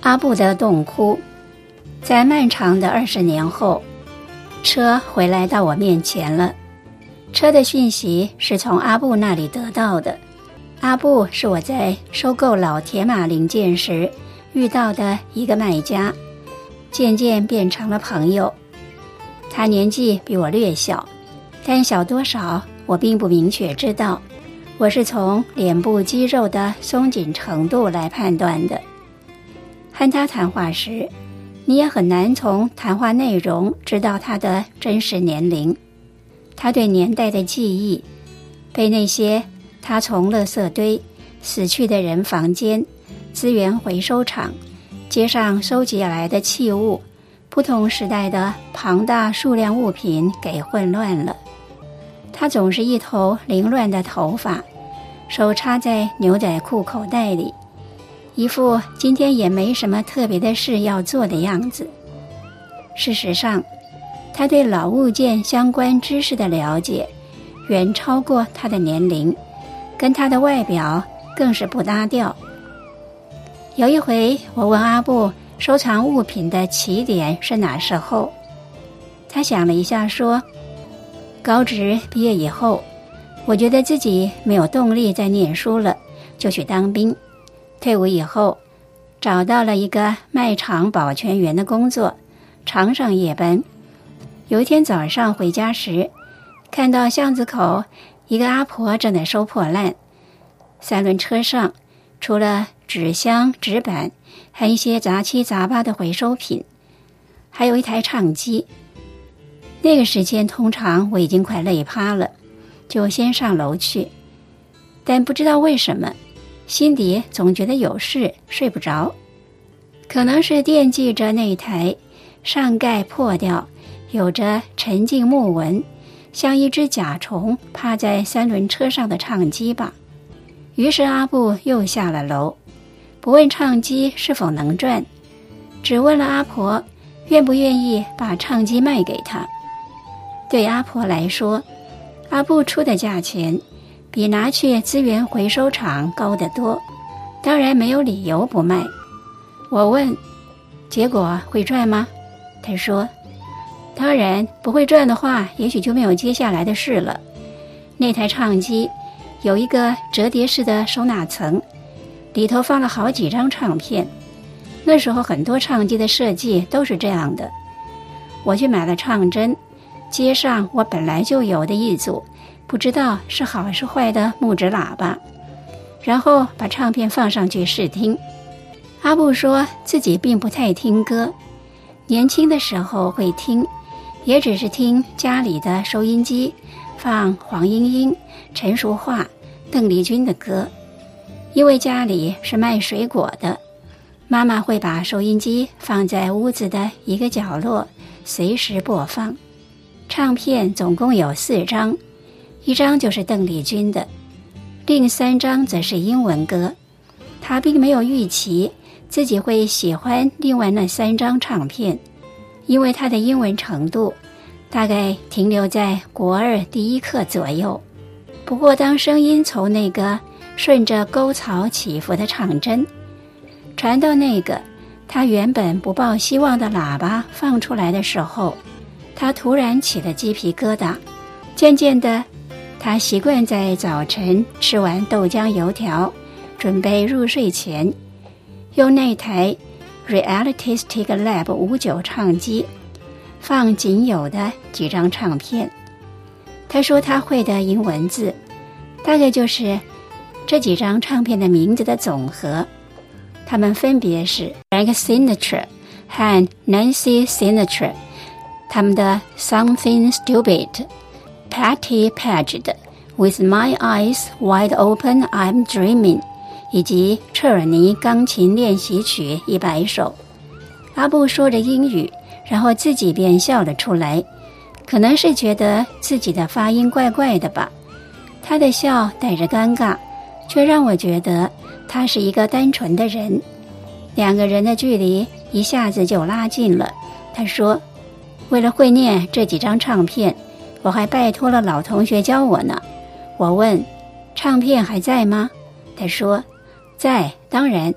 阿布的洞窟。在漫长的20年后，车回来到我面前了。车的讯息是从阿布那里得到的。阿布是我在收购老铁马零件时遇到的一个卖家，渐渐变成了朋友。他年纪比我略小，但小多少我并不明确知道，我是从脸部肌肉的松紧程度来判断的。和他谈话时，你也很难从谈话内容知道他的真实年龄。他对年代的记忆，被那些他从垃圾堆、死去的人房间、资源回收厂、街上收集来的器物、不同时代的庞大数量物品给混乱了。他总是一头凌乱的头发，手插在牛仔裤口袋里，一副今天也没什么特别的事要做的样子。事实上，他对老物件相关知识的了解远超过他的年龄，跟他的外表更是不搭调。有一回我问阿布收藏物品的起点是哪时候，他想了一下说，高职毕业以后，我觉得自己没有动力再念书了，就去当兵。退伍以后，找到了一个卖场保全员的工作，常上夜班。有一天早上回家时，看到巷子口一个阿婆正在收破烂，3轮车上除了纸箱、纸板和一些杂七杂八的回收品，还有一台唱机。那个时间通常我已经快累趴了，就先上楼去，但不知道为什么心底总觉得有事，睡不着。可能是惦记着那台上盖破掉，有着沉静木纹，像一只甲虫趴在3轮车上的唱机吧。于是阿布又下了楼，不问唱机是否能转，只问了阿婆愿不愿意把唱机卖给他。对阿婆来说，阿布出的价钱比拿去资源回收厂高得多，当然没有理由不卖。我问，结果会赚吗？他说，当然不会赚的话，也许就没有接下来的事了。那台唱机有一个折叠式的收纳层，里头放了好几张唱片。那时候很多唱机的设计都是这样的。我去买了唱针，接上我本来就有的一组不知道是好是坏的木质喇叭，然后把唱片放上去试听。阿布说自己并不太听歌，年轻的时候会听，也只是听家里的收音机放黄莺莺、陈淑桦、邓丽君的歌。因为家里是卖水果的，妈妈会把收音机放在屋子的一个角落，随时播放。唱片总共有4张，1张就是邓丽君的，另3张则是英文歌。他并没有预期自己会喜欢另外那3张唱片，因为他的英文程度大概停留在国2第1课左右。不过当声音从那个顺着沟槽起伏的唱针传到那个他原本不抱希望的喇叭放出来的时候，他突然起了鸡皮疙瘩。渐渐的，他习惯在早晨吃完豆浆油条，准备入睡前，用那台 Realistic Lab 59唱机放仅有的几张唱片。他说他会的英文字大概就是这几张唱片的名字的总和，它们分别是 Frank Sinatra 和 Nancy Sinatra 他们的 Something Stupid， Patti Page 的 With My Eyes Wide Open I'm Dreaming， 以及彻尔尼钢琴练习曲100首。阿布说着英语，然后自己便笑了出来，可能是觉得自己的发音怪怪的吧。他的笑带着尴尬，却让我觉得他是一个单纯的人。2个人的距离一下子就拉近了。他说，为了会念这几张唱片，我还拜托了老同学教我呢。我问，唱片还在吗？他说，在，当然，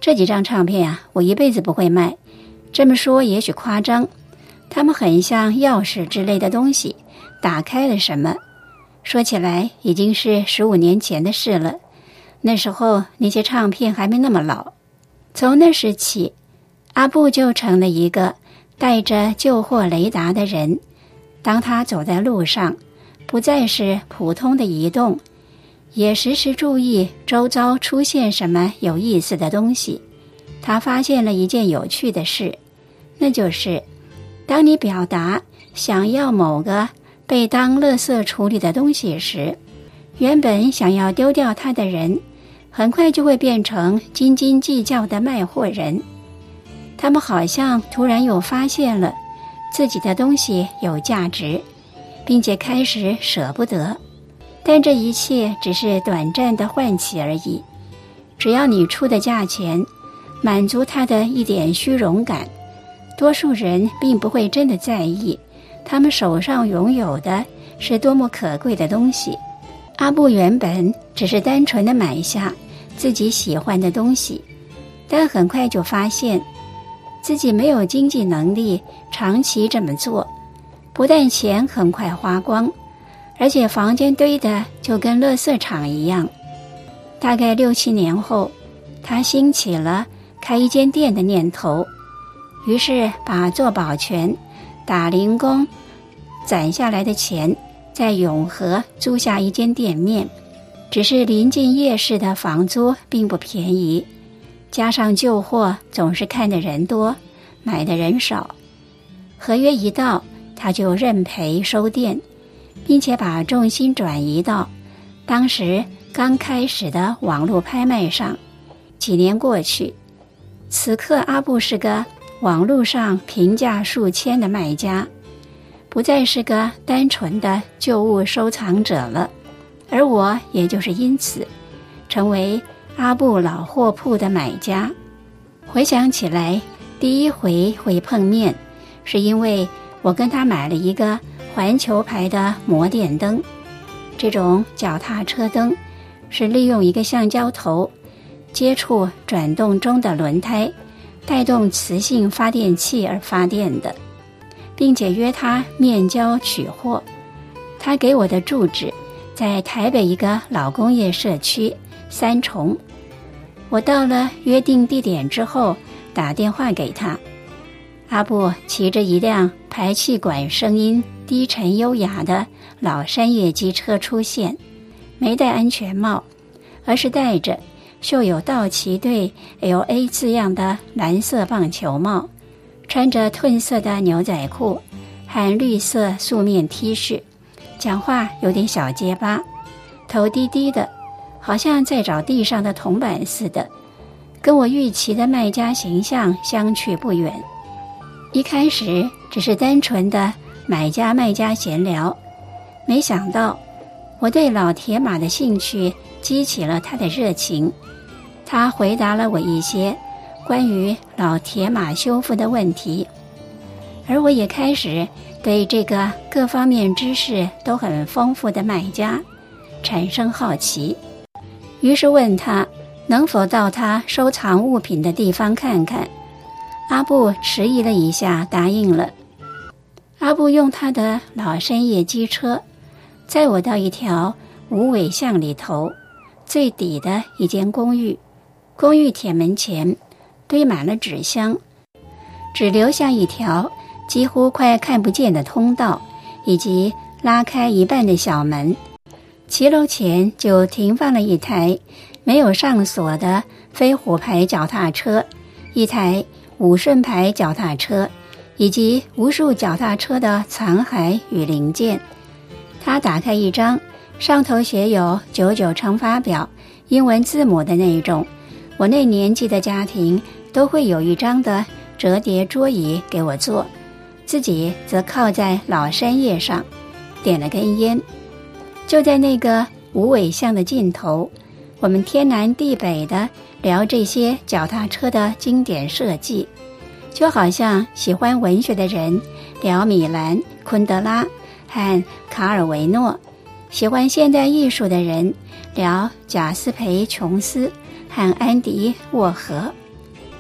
这几张唱片啊，我一辈子不会卖。这么说也许夸张，它们很像钥匙之类的东西，打开了什么。说起来已经是15年前的事了，那时候那些唱片还没那么老。从那时起，阿布就成了一个带着救货雷达的人。当他走在路上，不再是普通的移动，也时时注意周遭出现什么有意思的东西。他发现了一件有趣的事，那就是当你表达想要某个被当垃圾处理的东西时，原本想要丢掉它的人很快就会变成斤斤计较的卖货人。他们好像突然又发现了自己的东西有价值，并且开始舍不得。但这一切只是短暂的唤起而已，只要你出的价钱满足他的一点虚荣感，多数人并不会真的在意他们手上拥有的是多么可贵的东西。阿布原本只是单纯的买下自己喜欢的东西，但很快就发现自己没有经济能力长期这么做，不但钱很快花光，而且房间堆的就跟垃圾场一样。大概6、7年后，他兴起了开一间店的念头，于是把做保全、打零工攒下来的钱在永和租下一间店面。只是临近夜市的房租并不便宜，加上旧货总是看的人多，买的人少，合约一到他就认赔收店，并且把重心转移到当时刚开始的网络拍卖上。几年过去，此刻阿布是个网络上评价数千的卖家，不再是个单纯的旧物收藏者了。而我也就是因此成为阿布老货铺的买家。回想起来，第一回会碰面是因为我跟他买了一个环球牌的摩电灯。这种脚踏车灯是利用一个橡胶头接触转动中的轮胎，带动磁性发电器而发电的，并且约他面交取货。他给我的住址在台北一个老工业社区3重。我到了约定地点之后打电话给他。阿布骑着一辆排气管声音低沉优雅的老山叶机车出现，没戴安全帽，而是戴着绣有道奇队 LA 字样的蓝色棒球帽，穿着褪色的牛仔裤和绿色素面 T 恤，讲话有点小结巴，头低低的，好像在找地上的铜板似的，跟我预期的卖家形象相去不远。一开始只是单纯的买家卖家闲聊，没想到我对老铁马的兴趣激起了他的热情。他回答了我一些关于老铁马修复的问题，而我也开始对这个各方面知识都很丰富的卖家产生好奇，于是问他能否到他收藏物品的地方看看。阿布迟疑了一下，答应了。阿布用他的老山叶机车载我到一条无尾巷里头最底的一间公寓。公寓铁门前堆满了纸箱，只留下一条几乎快看不见的通道，以及拉开一半的小门。骑楼前就停放了一台没有上锁的飞虎牌脚踏车，一台武顺牌脚踏车，以及无数脚踏车的残骸与零件。他打开一张上头写有99乘法表英文字母的那种，我那年纪的家庭都会有一张的折叠桌椅给我坐，自己则靠在老山叶上点了根烟。就在那个无尾巷的尽头，我们天南地北的聊这些脚踏车的经典设计，就好像喜欢文学的人聊米兰、昆德拉和卡尔维诺，喜欢现代艺术的人聊贾斯培·琼斯和安迪·沃荷。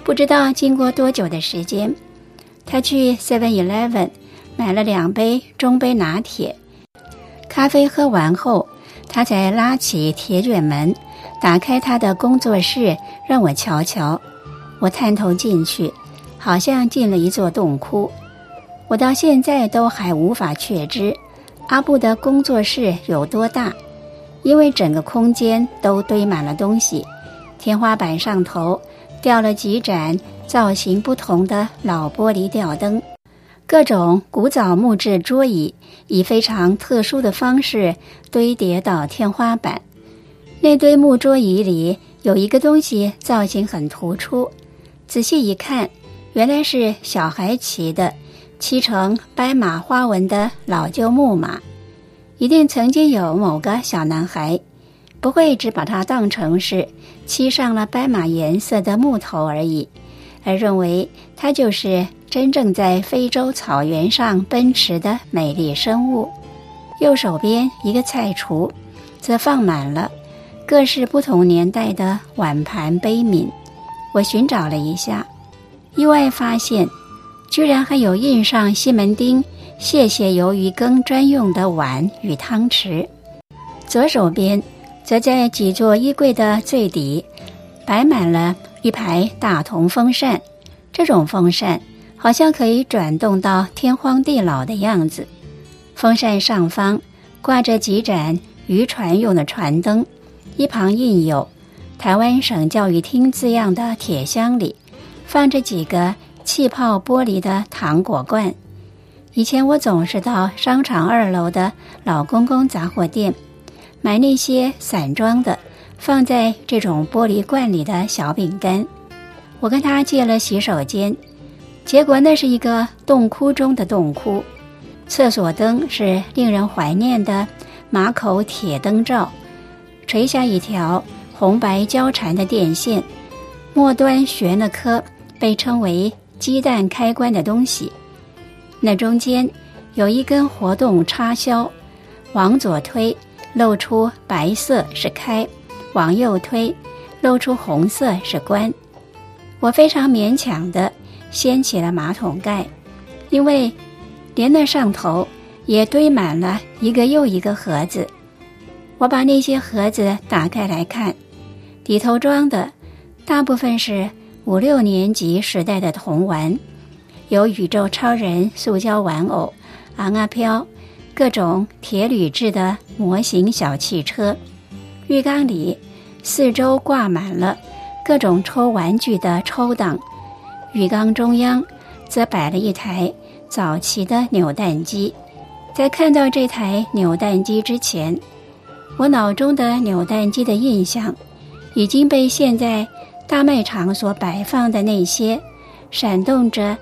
不知道经过多久的时间，他去 7-Eleven 买了2杯中杯拿铁。咖啡喝完后，他才拉起铁卷门，打开他的工作室，让我瞧瞧。我探头进去，好像进了一座洞窟。我到现在都还无法确知阿布的工作室有多大，因为整个空间都堆满了东西，天花板上头吊了几盏造型不同的老玻璃吊灯，各种古早木质桌椅以非常特殊的方式堆叠到天花板。那堆木桌椅里有一个东西造型很突出，仔细一看，原来是小孩骑的漆成斑马花纹的老旧木马。一定曾经有某个小男孩不会只把它当成是漆上了斑马颜色的木头而已，而认为它就是真正在非洲草原上奔驰的美丽生物。右手边一个菜橱则放满了各式不同年代的碗盘杯皿。我寻找了一下，意外发现居然还有印上西门町谢谢鱿鱼羹专用的碗与汤匙。左手边则在几座衣柜的最底摆满了一排大铜风扇，这种风扇好像可以转动到天荒地老的样子。风扇上方挂着几盏渔船用的船灯，一旁印有台湾省教育厅字样的铁箱里放着几个气泡玻璃的糖果罐。以前我总是到商场2楼的老公公杂货店买那些散装的放在这种玻璃罐里的小饼干。我跟他借了洗手间，结果那是一个洞窟中的洞窟。厕所灯是令人怀念的马口铁灯罩，垂下一条红白交缠的电线，末端悬了颗被称为鸡蛋开关的东西。那中间有一根活动插销，往左推露出白色是开，往右推露出红色是关。我非常勉强地掀起了马桶盖，因为连那上头也堆满了一个又一个盒子。我把那些盒子打开来看，里头装的大部分是5、6年级时代的童玩，有宇宙超人塑胶玩偶、昂啊飘，各种铁铝制的模型小汽车。浴缸里四周挂满了各种抽玩具的抽档，浴缸中央则摆了一台早期的扭蛋机。在看到这台扭蛋机之前，我脑中的扭蛋机的印象已经被现在大卖场所摆放的那些闪动着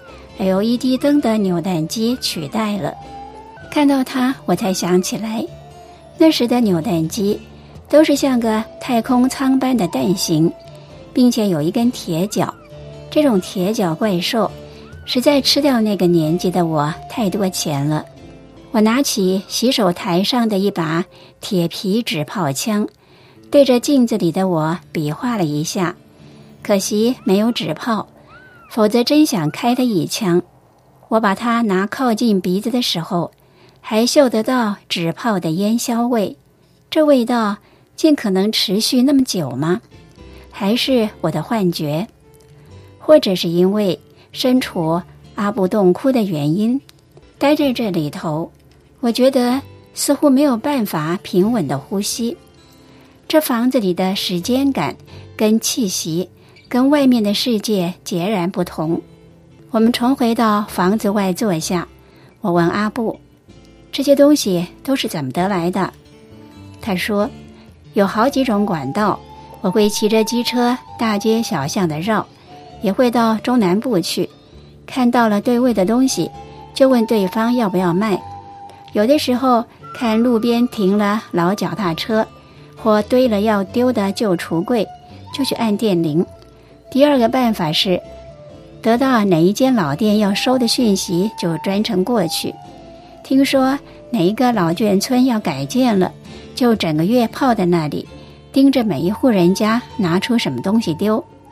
LED 灯的扭蛋机取代了。看到它，我才想起来，那时的扭蛋机都是像个太空舱般的蛋形，并且有一根铁脚。这种铁脚怪兽实在吃掉那个年纪的我太多钱了。我拿起洗手台上的一把铁皮纸炮枪，对着镜子里的我比划了一下，可惜没有纸炮，否则真想开它一枪。我把它拿靠近鼻子的时候，还嗅得到纸炮的烟硝味。这味道竟可能持续那么久吗？还是我的幻觉？或者是因为身处阿布洞窟的原因，待在这里头，我觉得似乎没有办法平稳的呼吸。这房子里的时间感跟气息跟外面的世界截然不同。我们重回到房子外坐下，我问阿布，这些东西都是怎么得来的？他说，有好几种管道，我会骑着机车大街小巷的绕，也会到中南部去，看到了对味的东西就问对方要不要卖。有的时候看路边停了老脚踏车或堆了要丢的旧橱柜，就去按电铃。第二个办法是得到哪一间老店要收的讯息，就专程过去。听说哪一个老眷村要改建了，就整个月泡在那里，盯着每一户人家拿出什么东西丢。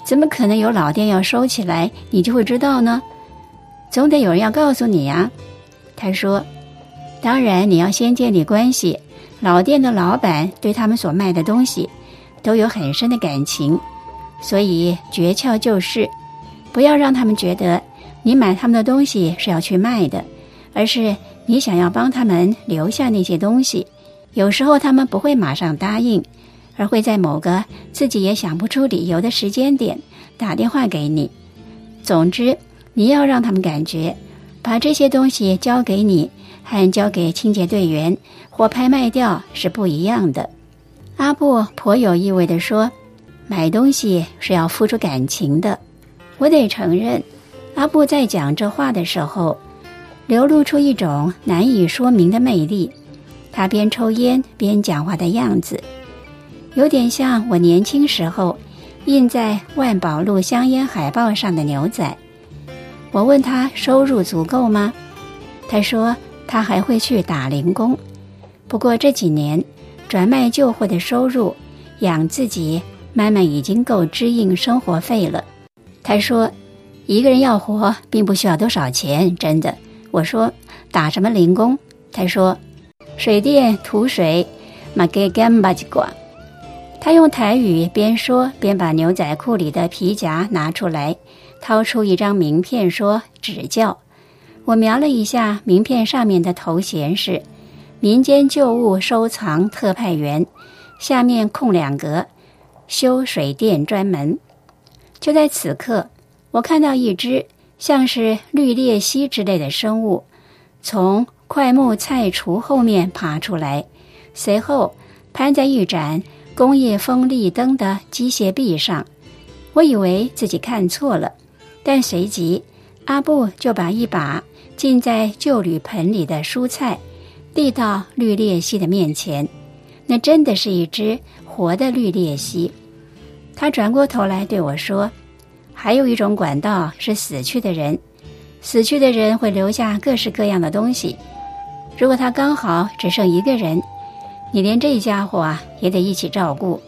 怎么可能有老店要收起来你就会知道呢？总得有人要告诉你呀。他说，当然你要先建立关系，老店的老板对他们所卖的东西都有很深的感情，所以诀窍就是不要让他们觉得你买他们的东西是要去卖的，而是你想要帮他们留下那些东西。有时候他们不会马上答应，而会在某个自己也想不出理由的时间点打电话给你。总之，你要让他们感觉把这些东西交给你和交给清洁队员或拍卖掉是不一样的。阿布颇有意味地说，买东西是要付出感情的。我得承认，阿布在讲这话的时候流露出一种难以说明的魅力。他边抽烟边讲话的样子有点像我年轻时候印在万宝路香烟海报上的牛仔。我问他收入足够吗？他说他还会去打零工，不过这几年转卖旧货的收入养自己慢慢已经够支应生活费了。他说一个人要活并不需要多少钱，真的。我说打什么零工？他说水电涂水嘛给干巴几挂。他用台语边说边把牛仔裤里的皮夹拿出来，掏出一张名片说指教。我瞄了一下名片上面的头衔是民间旧物收藏特派员，下面空2格，修水电专门。就在此刻，我看到一只像是绿鬣蜥之类的生物从快木菜橱后面爬出来，随后攀在一盏工业风力灯的机械臂上。我以为自己看错了，但随即阿布就把一把浸在旧铝盆里的蔬菜递到绿鬣蜥的面前。那真的是一只活的绿鬣蜥。他转过头来对我说，还有一种管道是死去的人，死去的人会留下各式各样的东西，如果他刚好只剩一个人，你连这家伙也得一起照顾。